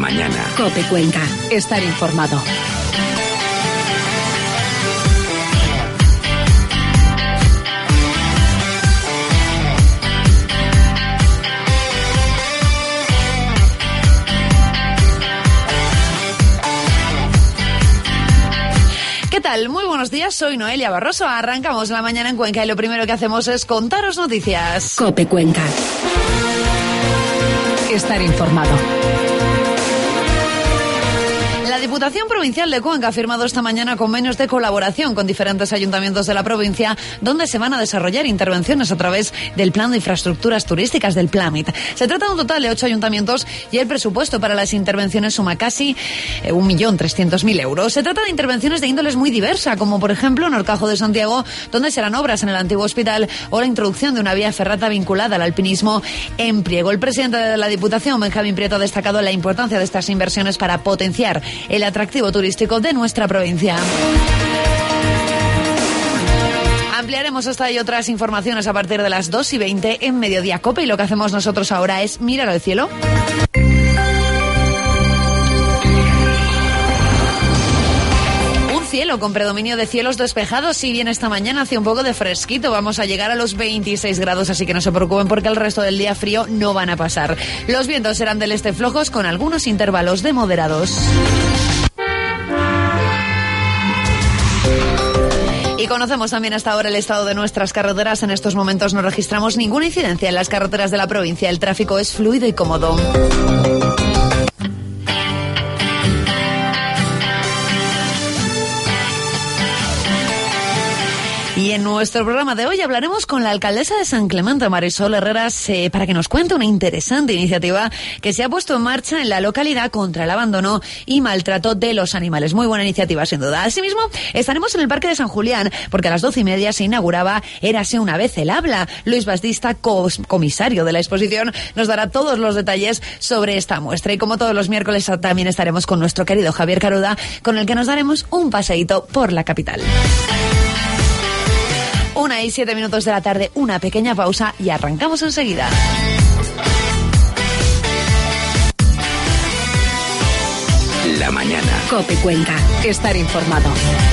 mañana. COPE Cuenca. Estar informado. ¿Qué tal? Muy buenos días, soy Noelia Barroso. Arrancamos la mañana en Cuenca y lo primero que hacemos es contaros noticias. COPE Cuenca. Estar informado. La Diputación Provincial de Cuenca ha firmado esta mañana convenios de colaboración con diferentes ayuntamientos de la provincia, donde se van a desarrollar intervenciones a través del Plan de Infraestructuras Turísticas del PLAMIT. Se trata de un total de 8 ayuntamientos y el presupuesto para las intervenciones suma casi 1.300.000 euros. Se trata de intervenciones de índoles muy diversa, como por ejemplo en Horcajo de Santiago, donde serán obras en el antiguo hospital, o la introducción de una vía ferrata vinculada al alpinismo en Priego. El presidente de la Diputación, Benjamín Prieto, ha destacado la importancia de estas inversiones para potenciar el atractivo turístico de nuestra provincia. Ampliaremos esta y otras informaciones a partir de las 2:20 en Mediodía Cope, y lo que hacemos nosotros ahora es mirar al cielo. Cielo con predominio de cielos despejados. Si bien esta mañana hace un poco de fresquito, vamos a llegar a los 26 grados, así que no se preocupen porque el resto del día frío no van a pasar. Los vientos serán del este flojos con algunos intervalos de moderados. Y conocemos también hasta ahora el estado de nuestras carreteras. En estos momentos no registramos ninguna incidencia en las carreteras de la provincia. El tráfico es fluido y cómodo. Y en nuestro programa de hoy hablaremos con la alcaldesa de San Clemente, Marisol Herreras, para que nos cuente una interesante iniciativa que se ha puesto en marcha en la localidad contra el abandono y maltrato de los animales. Muy buena iniciativa, sin duda. Asimismo, estaremos en el Parque de San Julián, porque a las 12:30 se inauguraba Érase una vez el habla. Luis Bastista, comisario de la exposición, nos dará todos los detalles sobre esta muestra. Y como todos los miércoles, también estaremos con nuestro querido Javier Caruda, con el que nos daremos un paseíto por la capital. 1:07 de la tarde, una pequeña pausa y arrancamos enseguida. La mañana. COPE Cuenca. Estar informado.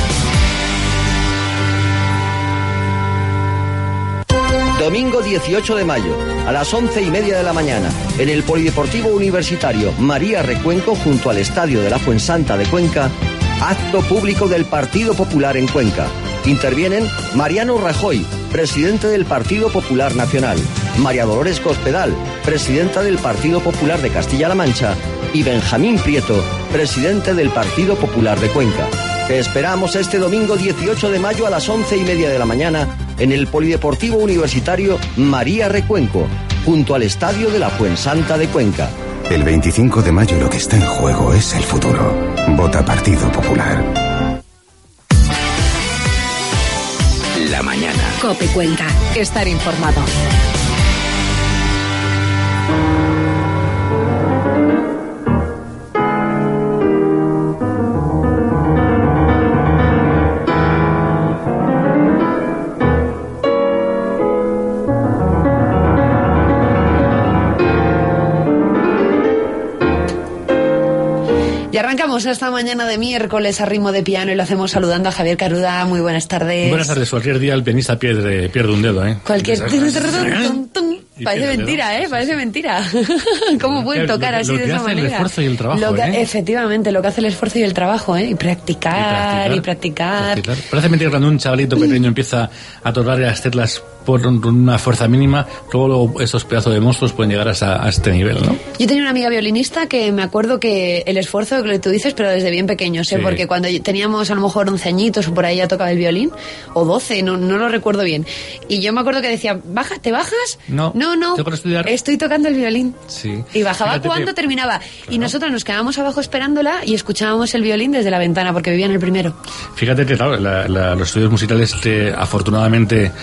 Domingo 18 de mayo, a las 11:30 de la mañana, en el Polideportivo Universitario María Recuenco, junto al Estadio de la Fuensanta de Cuenca, acto público del Partido Popular en Cuenca. Intervienen Mariano Rajoy, presidente del Partido Popular Nacional, María Dolores Cospedal, presidenta del Partido Popular de Castilla-La Mancha, y Benjamín Prieto, presidente del Partido Popular de Cuenca. Te esperamos este domingo 18 de mayo a las 11:30 de la mañana en el Polideportivo Universitario María Recuenco, junto al Estadio de la Fuensanta de Cuenca. El 25 de mayo lo que está en juego es el futuro. Vota Partido Popular. La mañana. COPE Cuenca. Estar informado. Y arrancamos esta mañana de miércoles a ritmo de piano y lo hacemos saludando a Javier Caruda. Muy buenas tardes. Buenas tardes. Cualquier día el pianista pierde un dedo, ¿eh? Parece mentira, ¿eh? Parece mentira. ¿Cómo pueden tocar así de esa manera? Lo que hace el esfuerzo y el trabajo, Efectivamente, lo que hace el esfuerzo y el trabajo, ¿eh? Y practicar. Parece mentira cuando un chavalito pequeño empieza a tocar las teclas por una fuerza mínima, luego esos pedazos de monstruos pueden llegar a este nivel, ¿no? Yo tenía una amiga violinista que me acuerdo que el esfuerzo que tú dices, pero desde bien pequeños, ¿eh? Sí. Porque cuando teníamos a lo mejor 11 añitos o por ahí ya tocaba el violín, o 12, no lo recuerdo bien. Y yo me acuerdo que decía, ¿te bajas? No. ¿Tengo que estudiar? Estoy tocando el violín. Sí. Y bajaba cuando terminaba. Claro. Y nosotros nos quedábamos abajo esperándola y escuchábamos el violín desde la ventana porque vivía en el primero. Fíjate que, claro, los estudios musicales afortunadamente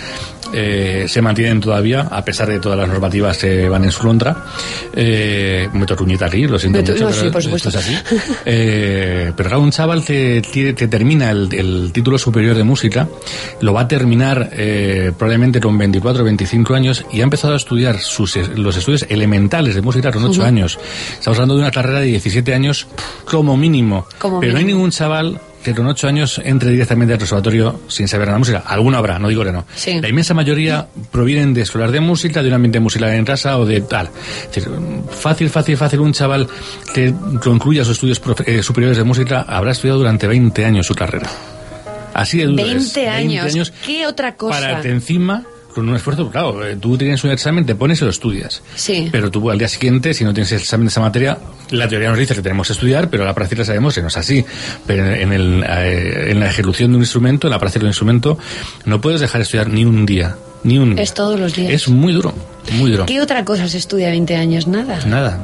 se mantienen todavía, a pesar de todas las normativas que van en su contra. Meto ruñita aquí, lo siento mucho, no, sí, por supuesto. Esto es así. Pero claro, un chaval que termina el título superior de música, lo va a terminar probablemente con 24 o 25 años, y ha empezado a estudiar los estudios elementales de música con 8 años. Estamos hablando de una carrera de 17 años como mínimo. Pero no hay ningún chaval que con 8 años entre directamente al conservatorio sin saber nada de música. Alguno habrá, no digo que no. Sí. La inmensa mayoría provienen de escuelas de música, de un ambiente musical en casa o de tal. Es decir, fácil un chaval que concluya sus estudios superiores de música habrá estudiado durante 20 años su carrera. Así de duro 20 años. ¿Qué otra cosa? Para que encima, con un esfuerzo, claro, tú tienes un examen, te pones y lo estudias. Sí. Pero tú al día siguiente, si no tienes el examen de esa materia, la teoría nos dice que tenemos que estudiar, pero a la práctica sabemos que no es así. Pero en la ejecución de un instrumento, en la práctica de un instrumento, no puedes dejar de estudiar ni un día. Es todos los días. Es muy duro, muy duro. ¿Qué otra cosa se estudia a 20 años? Nada.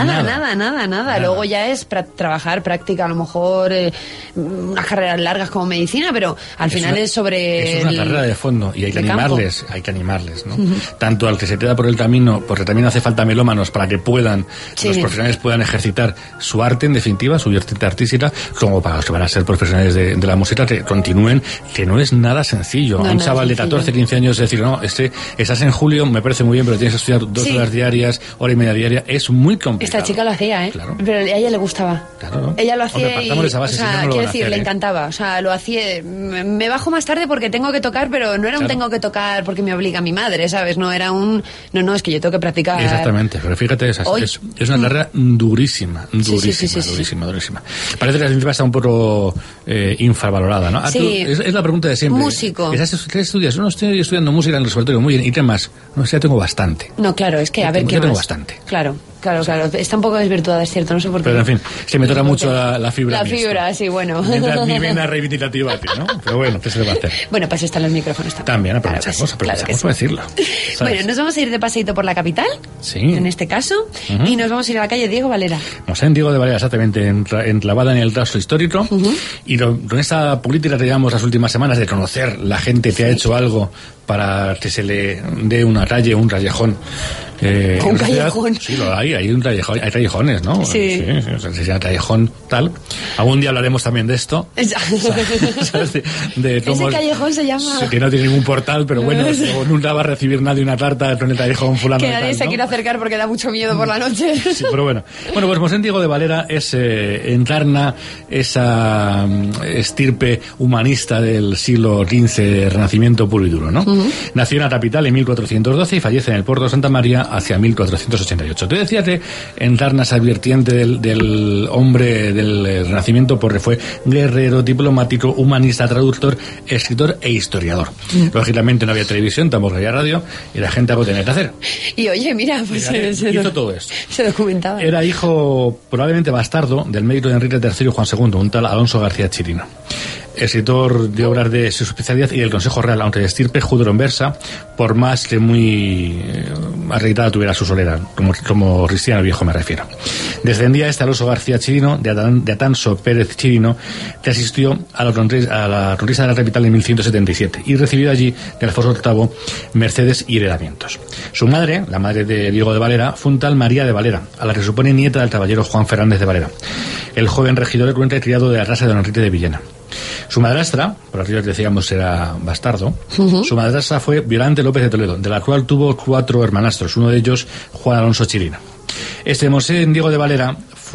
Luego ya es trabajar, práctica, a lo mejor unas carreras largas como medicina, pero al final es sobre... Es una carrera de fondo y hay que animarles, ¿no? Uh-huh. Tanto al que se queda por el camino, porque también hace falta melómanos para que los profesionales puedan ejercitar su arte, en definitiva, su arte artística, como para los que van a ser profesionales de la música, que continúen, que no es nada sencillo. A un chaval de 14, 15 años decir, no, estás en julio, me parece muy bien, pero tienes que estudiar 2 horas diarias, hora y media diaria, es muy complicado. Esta chica lo hacía, Claro. Pero a ella le gustaba. Claro, ¿no? Ella lo hacía. Hombre, partamos de esa base, quiero decir, le encantaba. O sea, lo hacía. Me bajo más tarde porque tengo que tocar, pero no era un tengo que tocar porque me obliga mi madre, ¿sabes? No era un. No, es que yo tengo que practicar. Exactamente, pero fíjate, es una carrera durísima. Parece que la ciencia está un poco infravalorada, ¿no? Sí. Es la pregunta de siempre. Músico. ¿Qué estudias? No, estoy estudiando música en el conservatorio, muy bien. ¿Y qué más? No, ya tengo bastante. No, claro, es que a ver qué más. Tengo bastante. Claro. Está un poco desvirtuada, es cierto, no sé por qué. Pero en fin, se me toca mucho la fibra. La fibra, sí, bueno. Mientras mi vena reivindicativa, ¿no? Pero bueno, ¿qué se le va a hacer? Bueno, pues están los micrófonos también. Aprovechamos para decirlo. ¿Sabes? Bueno, nos vamos a ir de paseíto por la capital, en este caso, y nos vamos a ir a la calle Diego Valera. Vamos en Diego de Valera, exactamente, enclavada en el rastro histórico, y con esta política que llevamos las últimas semanas de conocer la gente que ha hecho algo para que se le dé una calle, un callejón. ¿Un callejón? Sí, hay un callejón, hay callejones, ¿no? Sí. Se llama callejón tal. Algún día hablaremos también de esto. ¿Sabes? De cómo, ese callejón se llama... Que no tiene ningún portal, pero bueno, nunca va a recibir nadie una carta con el callejón fulano. Que nadie se quiere acercar porque da mucho miedo por la noche. Sí, pero bueno. Bueno, pues Mosén Diego de Valera encarna esa estirpe humanista del siglo XV, Renacimiento puro y duro, ¿no? Nació en la capital en 1412 y fallece en el puerto de Santa María hacia 1488. Te decía que encarna esa vertiente del hombre del Renacimiento porque fue guerrero, diplomático, humanista, traductor, escritor e historiador. Lógicamente no había televisión, tampoco había radio, y la gente algo tenía que hacer. Y oye, mira, pues hizo todo esto. Se documentaba. Era hijo, probablemente bastardo, del médico de Enrique III y Juan II, un tal Alonso García Chirino. Escritor de obras de su especialidad y del Consejo Real, aunque de estirpe judeoconversa, por más que muy arraitada tuviera su solera, como cristiano viejo me refiero. Descendía Alonso García Chirino, de Atanso Pérez Chirino, que asistió a la conquista de la capital en 1177 y recibió allí de Alfonso VIII mercedes y heredamientos. Su madre, la madre de Diego de Valera, fue un tal María de Valera, a la que supone nieta del caballero Juan Fernández de Valera, el joven regidor cuenta y criado de la raza de don Enrique de Villena. Su madrastra, por aquello que decíamos era bastardo, su madrastra fue Violante López de Toledo, de la cual tuvo 4 hermanastros, uno de ellos Juan Alonso Chirino. Mosén Diego de Valera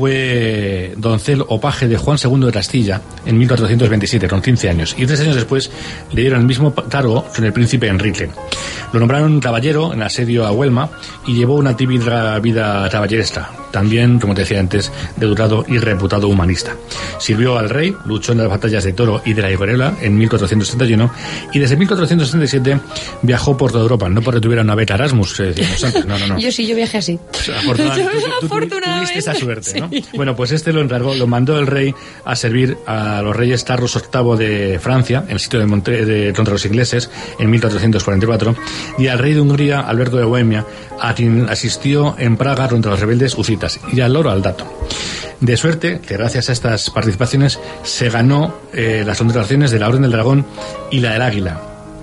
fue doncel o paje de Juan II de Castilla en 1427, con 15 años, y 3 años después le dieron el mismo cargo con el príncipe Enrique. Lo nombraron caballero en asedio a Huelma y llevó una tímida vida caballeresca, también, como te decía antes, de durado y reputado humanista. Sirvió al rey, luchó en las batallas de Toro y de la Higuerela en 1471 y desde 1477 viajó por toda Europa, no porque tuviera una beca Erasmus, que decíamos antes, no. Yo viajé así. Afortunadamente. Tuviste esa suerte, ¿no? Bueno, pues lo mandó el rey a servir a los reyes Carlos VIII de Francia, en el sitio contra los ingleses, en 1444, y al rey de Hungría, Alberto de Bohemia, a quien asistió en Praga contra los rebeldes husitas, y al loro al dato. De suerte que gracias a estas participaciones se ganó las condecoraciones de la Orden del Dragón y la del Águila.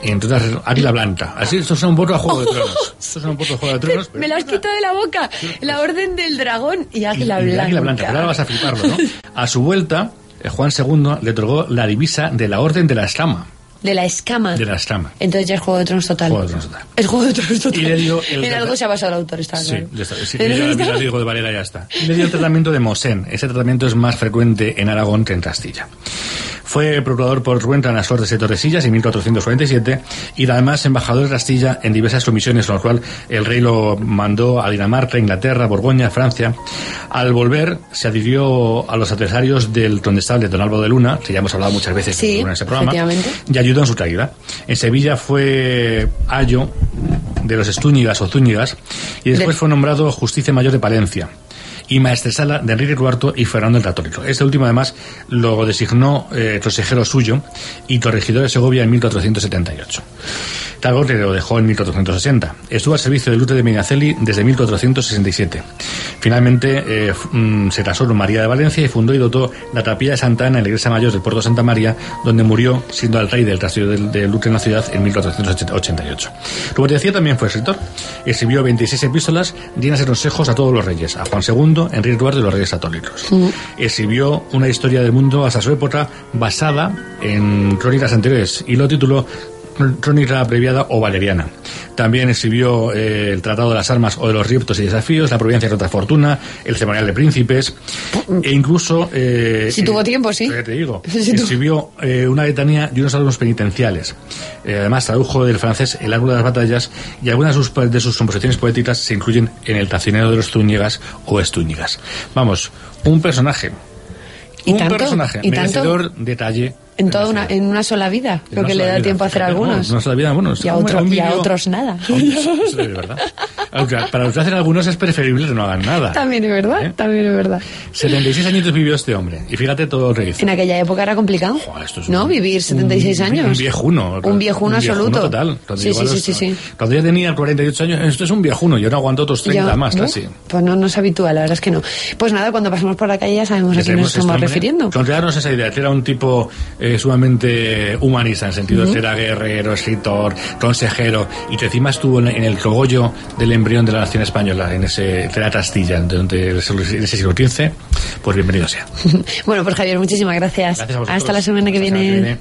y entonces Águila Blanca. Así, esto es un poco a Juego de Tronos. Pero me lo has quitado de la boca. La Orden del Dragón y Águila Blanca. Águila Blanca, pero ahora vas a fliparlo, ¿no? A su vuelta, Juan II le otorgó la divisa de la Orden de la Escama. De la escama. De la escama. Entonces ya es Juego de Tronos total. Juego de Tronos total. Es Juego de Tronos total. Y le dio en algo se ha basado el autor, está claro. Sí, ya está. Sí, ya digo de Valera, ya está. Y le dio el tratamiento de Mosén. Ese tratamiento es más frecuente en Aragón que en Castilla. Fue procurador por Ruenta en las Cortes de Tordesillas en 1447 y además embajador de Castilla en diversas comisiones, con lo cual el rey lo mandó a Dinamarca, Inglaterra, Borgoña, Francia. Al volver se adhirió a los adversarios del condestable Don Álvaro de Luna, que ya hemos hablado muchas veces en ese programa, y ayudó en su caída. En Sevilla fue ayo de los Estúñigas o Zúñigas y después fue nombrado Justicia Mayor de Palencia y maestresala de Enrique IV y Fernando el Católico. Este último, además, lo designó consejero suyo y corregidor de Segovia en 1478. Cargo que lo dejó en 1460. Estuvo al servicio del duque de Medinaceli desde 1467. Finalmente se casó con María de Valencia y fundó y dotó la capilla de Santa Ana en la iglesia mayor del puerto de Santa María, donde murió siendo el rey del castillo del duque en la ciudad en 1488. Como te decía, también fue escritor. Escribió 26 epístolas llenas de consejos a todos los reyes, a Juan II, Enrique IV y los reyes católicos. Escribió una historia del mundo hasta su época basada en crónicas anteriores y lo tituló Crónica abreviada o valeriana. También escribió el Tratado de las Armas o de los Riptos y Desafíos, La Providencia contra Fortuna, El Ceremonial de Príncipes, e incluso... si tuvo tiempo, sí. Te digo, escribió una letanía y unos salmos penitenciales. Además, tradujo del francés El Árbol de las Batallas y algunas de sus composiciones poéticas se incluyen en El Tacinero de los Zúñigas o Estúñigas. Vamos, un personaje. Merecedor de talle. En una sola vida, lo que le da tiempo a hacer a algunos. Una sola vida, bueno. Y a otros nada. Eso es verdad. Aunque para los que hacen algunos es preferible que no hagan nada. También es verdad, también es verdad. 76 años vivió este hombre. Y fíjate todo lo que hizo. En aquella época era complicado. Joder, esto es vivir 76 años. Un viejuno. Un viejuno absoluto. Total. Sí. Cuando yo tenía 48 años, esto es un viejuno. Yo no aguanto otros 30 más, casi. Pues no se habitúa, la verdad es que no. Pues nada, cuando pasamos por la calle ya sabemos a quién nos estamos refiriendo. Contrarnos esa idea, que era un tipo sumamente humanista, en el sentido de que era guerrero, escritor, consejero, y que encima estuvo en el cogollo del embrión de la nación española, en la Castilla, en ese siglo XV, pues bienvenido sea. Bueno, pues Javier, muchísimas gracias. Gracias a vosotros. Hasta la semana que viene.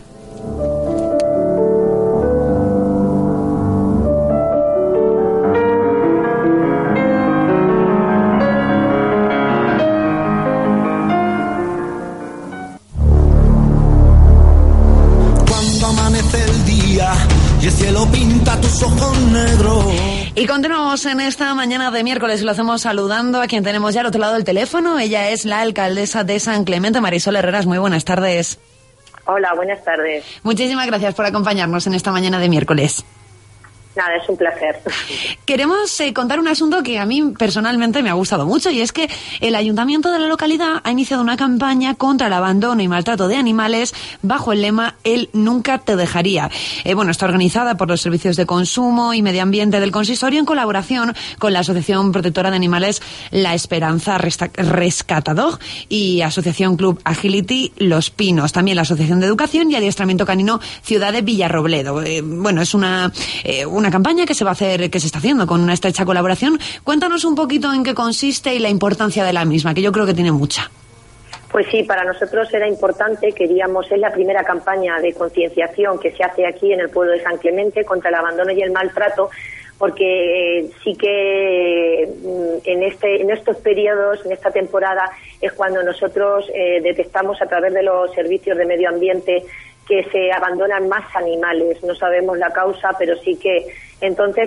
Y continuamos en esta mañana de miércoles y lo hacemos saludando a quien tenemos ya al otro lado del teléfono. Ella es la alcaldesa de San Clemente, Marisol Herreras. Muy buenas tardes. Hola, buenas tardes. Muchísimas gracias por acompañarnos en esta mañana de miércoles. Nada, es un placer. Queremos contar un asunto que a mí personalmente me ha gustado mucho, y es que el ayuntamiento de la localidad ha iniciado una campaña contra el abandono y maltrato de animales bajo el lema "Él nunca te dejaría". Está organizada por los servicios de consumo y medio ambiente del consistorio en colaboración con la Asociación Protectora de Animales La Esperanza Rescatador y Asociación Club Agility Los Pinos, también la Asociación de Educación y Adiestramiento Canino Ciudad de Villarrobledo. Es una campaña que se está haciendo con una estrecha colaboración. Cuéntanos un poquito en qué consiste y la importancia de la misma, que yo creo que tiene mucha. Pues sí, para nosotros era importante, es la primera campaña de concienciación que se hace aquí en el pueblo de San Clemente contra el abandono y el maltrato, porque sí que en estos periodos, en esta temporada, es cuando nosotros detectamos a través de los servicios de medio ambiente que se abandonan más animales. No sabemos la causa, pero sí que entonces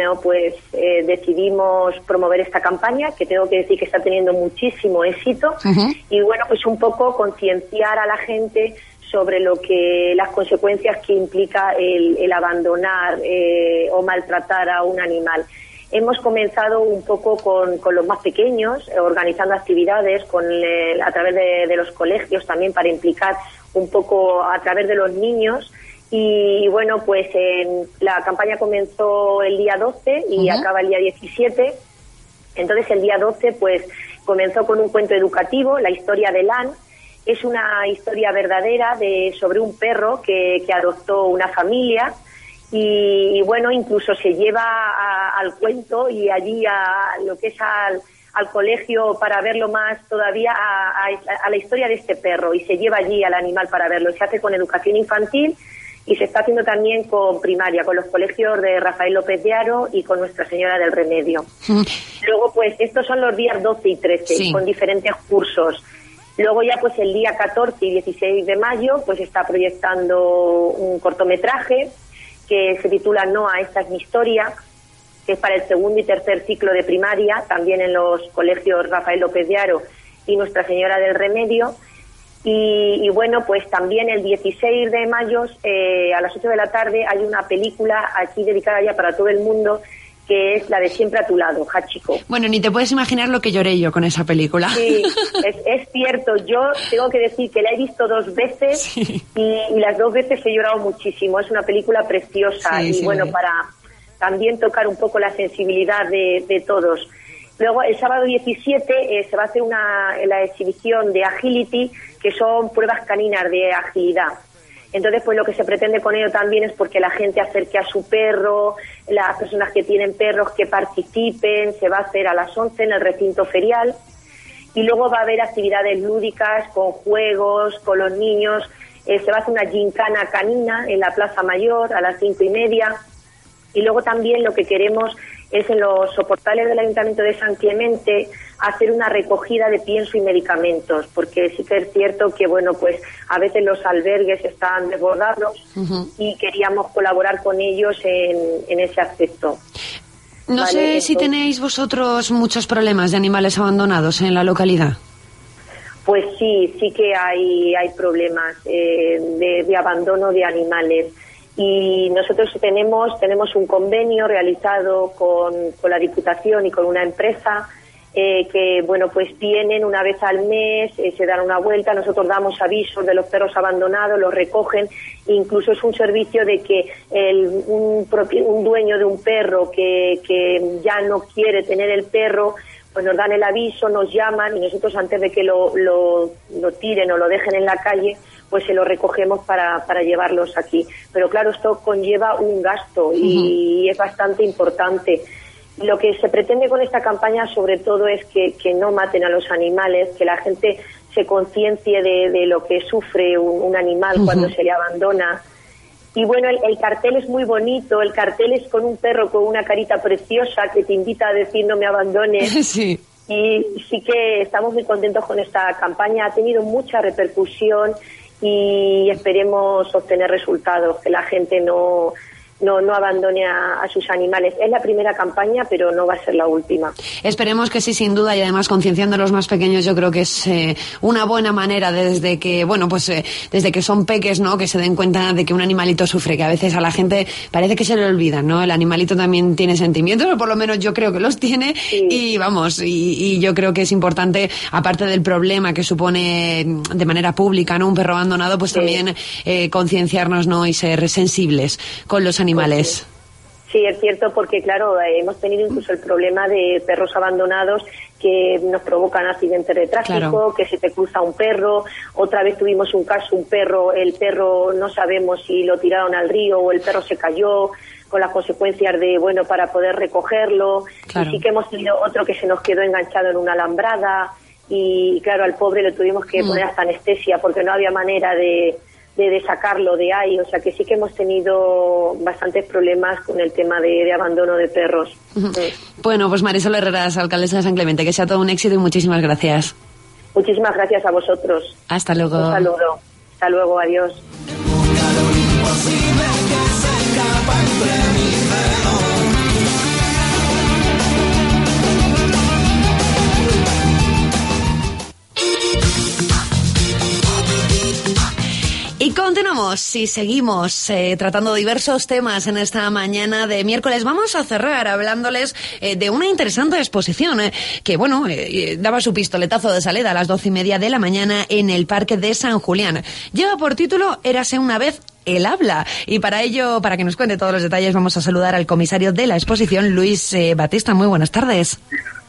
decidimos promover esta campaña, que tengo que decir que está teniendo muchísimo éxito. Y pues un poco concienciar a la gente sobre las consecuencias que implica el abandonar o maltratar a un animal. Hemos comenzado un poco con los más pequeños, organizando actividades a través de los colegios también, para implicar un poco a través de los niños. Y la campaña comenzó el día 12 y acaba el día 17. Entonces el día 12 comenzó con un cuento educativo, La historia de Lan. Es una historia verdadera sobre un perro que adoptó una familia, y bueno, incluso se lleva al cuento y allí a lo que es al colegio para verlo más todavía a la historia de este perro, y se lleva allí al animal para verlo. Se hace con educación infantil y se está haciendo también con primaria, con los colegios de Rafael López de Haro y con Nuestra Señora del Remedio. Luego, pues, estos son los días 12 y 13, sí, con diferentes cursos. Luego ya, pues, el día 14 y 16 de mayo, pues, está proyectando un cortometraje que se titula Noa, esta es mi historia, que es para el segundo y tercer ciclo de primaria, también en los colegios Rafael López de Haro y Nuestra Señora del Remedio. Y bueno, pues también el 16 de mayo, a las 8 de la tarde, hay una película aquí dedicada ya para todo el mundo, que es la de Siempre a tu lado, Hachiko. Bueno, ni te puedes imaginar lo que lloré yo con esa película. Sí, es cierto. Yo tengo que decir que la he visto 2 veces, sí, y las 2 veces he llorado muchísimo. Es una película preciosa, sí, y sí, bueno, para también tocar un poco la sensibilidad de todos. Luego, el sábado 17 se va a hacer la exhibición de Agility, que son pruebas caninas de agilidad. Entonces, pues lo que se pretende con ello también es porque la gente acerque a su perro, las personas que tienen perros que participen. Se va a hacer a las 11 en el recinto ferial, y luego va a haber actividades lúdicas con juegos, con los niños. Se va a hacer una gincana canina en la Plaza Mayor a las 5:30, y luego también lo que queremos es en los soportales del Ayuntamiento de San Clemente hacer una recogida de pienso y medicamentos, porque sí que es cierto que, bueno, pues a veces los albergues están desbordados, y queríamos colaborar con ellos en ese aspecto. No sé si tenéis vosotros muchos problemas de animales abandonados en la localidad. Pues sí que hay problemas de abandono de animales. Y nosotros tenemos un convenio realizado con la Diputación y con una empresa que, bueno, pues vienen una vez al mes, se dan una vuelta, nosotros damos avisos de los perros abandonados, los recogen. Incluso es un servicio de que un dueño de un perro que ya no quiere tener el perro, pues nos dan el aviso, nos llaman, y nosotros, antes de que lo tiren o lo dejen en la calle, pues se lo recogemos para llevarlos aquí. Pero claro, esto conlleva un gasto y es bastante importante. Lo que se pretende con esta campaña, sobre todo, es que no maten a los animales, que la gente se conciencie de lo que sufre un animal cuando se le abandona. Y bueno, el cartel es muy bonito, el cartel es con un perro con una carita preciosa que te invita a decir no me abandones. Sí. Y sí que estamos muy contentos con esta campaña, ha tenido mucha repercusión y esperemos obtener resultados, que la gente no abandone a sus animales. Es la primera campaña, pero no va a ser la última. Esperemos que sí, sin duda, y además concienciando a los más pequeños, yo creo que es una buena manera desde que son peques, ¿no?, que se den cuenta de que un animalito sufre, que a veces a la gente parece que se le olvida, ¿no? El animalito también tiene sentimientos, o por lo menos yo creo que los tiene, sí. Y yo creo que es importante, aparte del problema que supone de manera pública, ¿no?, un perro abandonado, pues sí, también concienciarnos, ¿no?, y ser sensibles con los animales. Sí, es cierto, porque claro, hemos tenido incluso el problema de perros abandonados que nos provocan accidentes de tráfico, claro, que se te cruza un perro. Otra vez tuvimos un caso, el perro no sabemos si lo tiraron al río o el perro se cayó, con las consecuencias para poder recogerlo. Claro. Y sí que hemos tenido otro que se nos quedó enganchado en una alambrada y claro, al pobre le tuvimos que poner hasta anestesia porque no había manera de sacarlo de ahí. O sea que sí que hemos tenido bastantes problemas con el tema de abandono de perros. Sí. Bueno, pues Marisol Herreras, alcaldesa de San Clemente, que sea todo un éxito y muchísimas gracias. Muchísimas gracias a vosotros. Hasta luego. Un saludo. Hasta luego, adiós. Y continuamos y seguimos tratando diversos temas en esta mañana de miércoles. Vamos a cerrar hablándoles de una interesante exposición que, daba su pistoletazo de salida a las 12:30 de la mañana en el Parque de San Julián. Lleva por título Érase una vez el habla. Y para ello, para que nos cuente todos los detalles, vamos a saludar al comisario de la exposición, Luis Batista. Muy buenas tardes.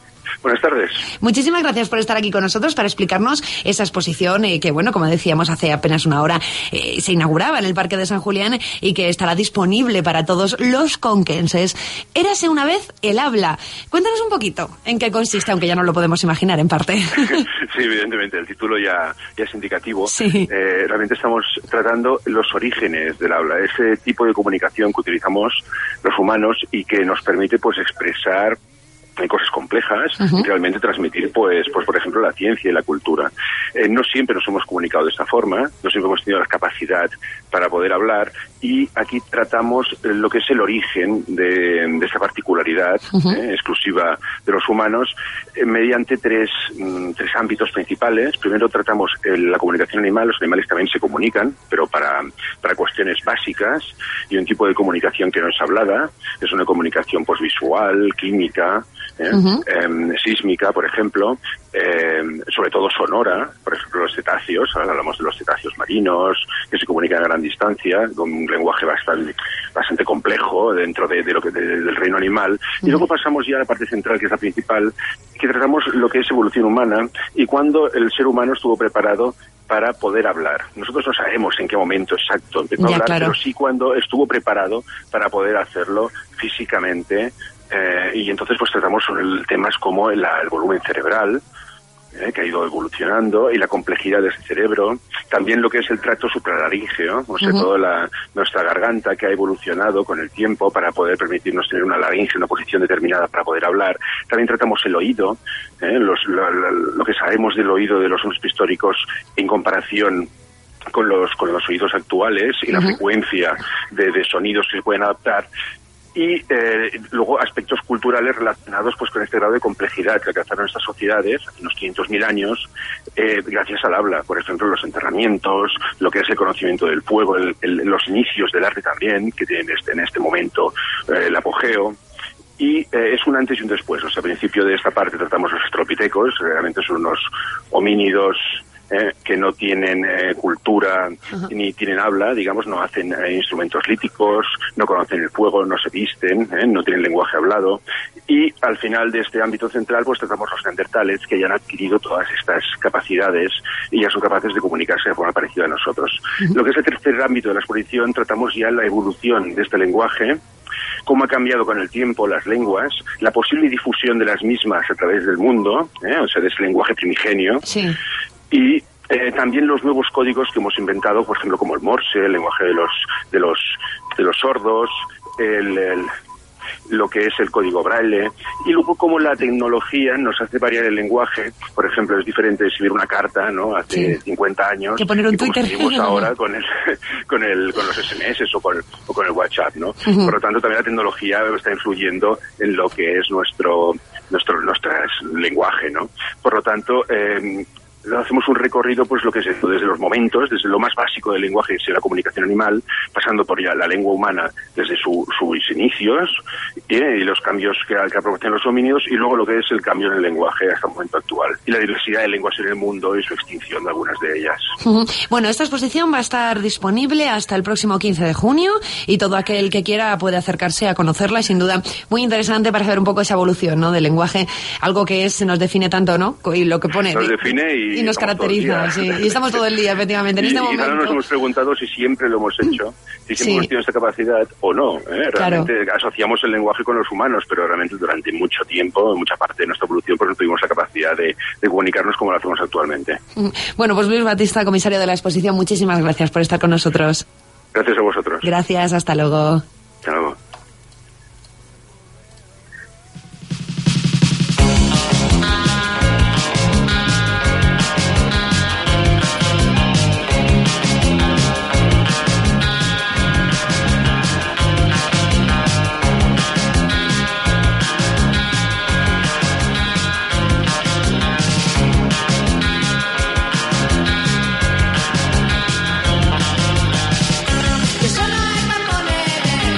Buenas tardes. Muchísimas gracias por estar aquí con nosotros para explicarnos esa exposición que, bueno, como decíamos hace apenas una hora, se inauguraba en el Parque de San Julián y que estará disponible para todos los conquenses. Érase una vez el habla. Cuéntanos un poquito en qué consiste, aunque ya no lo podemos imaginar en parte. Sí, evidentemente, el título ya es indicativo. Sí. Realmente estamos tratando los orígenes del habla, ese tipo de comunicación que utilizamos los humanos y que nos permite pues expresar cosas complejas y realmente transmitir, pues por ejemplo, la ciencia y la cultura. No siempre nos hemos comunicado de esta forma, no siempre hemos tenido la capacidad para poder hablar, y aquí tratamos lo que es el origen de esta particularidad exclusiva de los humanos mediante tres ámbitos principales. Primero tratamos la comunicación animal. Los animales también se comunican, pero para cuestiones básicas, y un tipo de comunicación que no es hablada, es una comunicación pues visual, química, sísmica, por ejemplo, sobre todo sonora. Por ejemplo, los cetáceos, ahora hablamos de los cetáceos marinos, que se comunican a gran distancia, con un lenguaje bastante complejo dentro del reino animal. Y luego pasamos ya a la parte central, que es la principal, que tratamos lo que es evolución humana y cuándo el ser humano estuvo preparado para poder hablar. Nosotros no sabemos en qué momento exacto empezó a hablar, claro, pero sí cuándo estuvo preparado para poder hacerlo físicamente. Y entonces pues tratamos temas como el volumen cerebral, que ha ido evolucionando, y la complejidad de ese cerebro. También lo que es el tracto supralaríngeo, o sea, toda nuestra garganta, que ha evolucionado con el tiempo para poder permitirnos tener una laringe, una posición determinada para poder hablar. También tratamos el oído, lo que sabemos del oído de los hombres prehistóricos en comparación con los oídos actuales, y la frecuencia de sonidos que se pueden adaptar. Y luego aspectos culturales relacionados pues con este grado de complejidad que alcanzaron estas sociedades hace unos 500.000 años, gracias al habla. Por ejemplo, los enterramientos, lo que es el conocimiento del fuego, los inicios del arte también, que tienen en este momento el apogeo. Y es un antes y un después. O sea, al principio de esta parte tratamos los australopithecus, realmente son unos homínidos que no tienen cultura ni tienen habla, digamos, no hacen instrumentos líticos, no conocen el fuego, no se visten, no tienen lenguaje hablado. Y al final de este ámbito central pues tratamos los neandertales, que ya han adquirido todas estas capacidades y ya son capaces de comunicarse de forma parecida a nosotros. Lo que es el tercer ámbito de la exposición, tratamos ya la evolución de este lenguaje, cómo ha cambiado con el tiempo las lenguas, la posible difusión de las mismas a través del mundo, o sea, de ese lenguaje primigenio. Sí. Y también los nuevos códigos que hemos inventado, por ejemplo, como el Morse, el lenguaje de los sordos, lo que es el código Braille, y luego cómo la tecnología nos hace variar el lenguaje. Por ejemplo, es diferente escribir una carta, ¿no?, hace 50 años, que poner un Twitter, como escribimos ahora con los SMS o con el WhatsApp, ¿no? Por lo tanto, también la tecnología está influyendo en lo que es nuestro lenguaje, ¿no? Por lo tanto, hacemos un recorrido, pues lo que es esto, desde los momentos, desde lo más básico del lenguaje, que es la comunicación animal, pasando por ya la lengua humana desde sus inicios, y los cambios que proporcionan los homínidos, y luego lo que es el cambio en el lenguaje hasta el momento actual, y la diversidad de lenguas en el mundo y su extinción de algunas de ellas. Bueno, esta exposición va a estar disponible hasta el próximo 15 de junio, y todo aquel que quiera puede acercarse a conocerla, y sin duda muy interesante para saber un poco esa evolución, ¿no?, del lenguaje, algo que nos define tanto, ¿no?, y lo que pone... Nos define y nos caracteriza, sí. Y estamos todo el día, efectivamente, en este momento. Y nos hemos preguntado si siempre lo hemos hecho, si siempre hemos tenido esta capacidad o no. Realmente asociamos el lenguaje con los humanos, pero realmente durante mucho tiempo, en mucha parte de nuestra evolución, pues no tuvimos la capacidad de comunicarnos como lo hacemos actualmente. Bueno, pues Luis Batista, comisario de la exposición, muchísimas gracias por estar con nosotros. Gracias a vosotros. Gracias, hasta luego. Hasta luego. Que solo hay para poner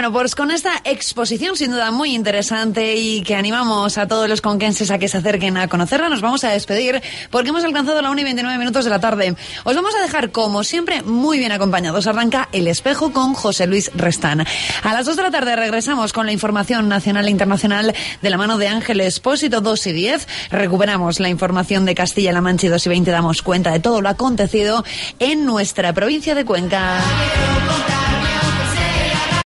Bueno, pues con esta exposición sin duda muy interesante y que animamos a todos los conquenses a que se acerquen a conocerla, nos vamos a despedir porque hemos alcanzado la 1:29 de la tarde. Os vamos a dejar, como siempre, muy bien acompañados. Arranca El Espejo con José Luis Restán. A las 2 de la tarde regresamos con la información nacional e internacional de la mano de Ángel Expósito. 2:10 recuperamos la información de Castilla-La Mancha y 2:20 damos cuenta de todo lo acontecido en nuestra provincia de Cuenca.